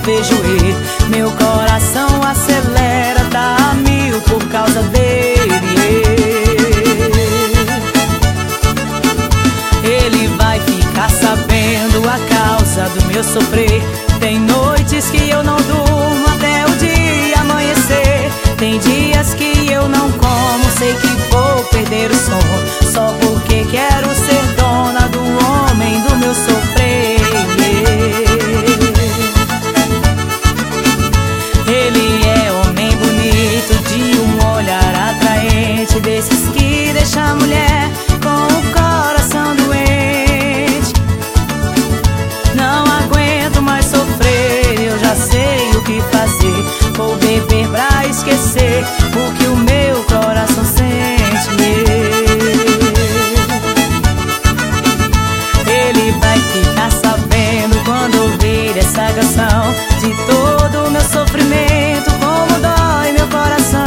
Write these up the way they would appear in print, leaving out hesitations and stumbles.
vejo ele, meu coração acelera, tá a mil por causa dele. Ele vai ficar sabendo a causa do meu sofrer. Tem noites que eu não durmo até o dia amanhecer. Tem dias que eu não como, sei que vou perder o sono, só porque quero ser dona do homem do meu sofrer. Ele é homem bonito, de um olhar atraente, desses que deixa a mulher com o coração doente. Não aguento mais sofrer, eu já sei o que fazer. Vou beber pra esquecer o que o meu coração sente. Ele vai ficar sabendo quando ouvir essa canção, de todo o meu sofrimento, como dói meu coração.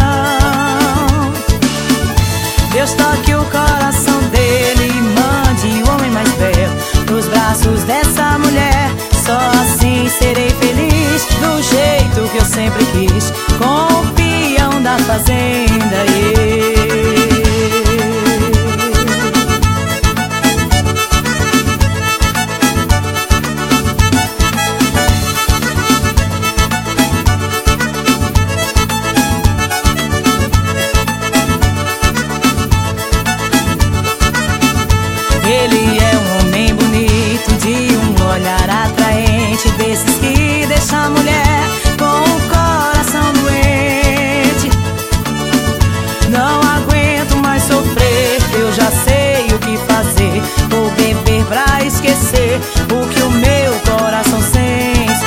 Deus toque o coração dele e mande o homem mais belo nos braços dessa mulher. Só assim serei feliz, do jeito que eu sempre quis, com o peão da fazenda. Ele é um homem bonito, de um olhar atraente, desses que deixa a mulher com o coração doente. Não aguento mais sofrer, eu já sei o que fazer. Vou beber pra esquecer o que o meu coração sente.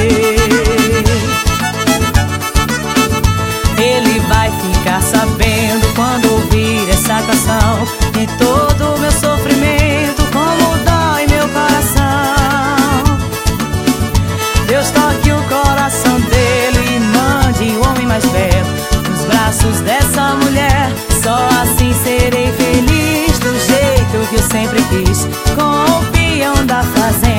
Ele vai ficar sabendo quando ouvir essa canção, de todo o meu sofrimento, como dói meu coração. Deus toque o coração dele e mande o homem mais belo nos braços dessa mulher. Só assim serei feliz, do jeito que eu sempre quis, com o peão da fazenda.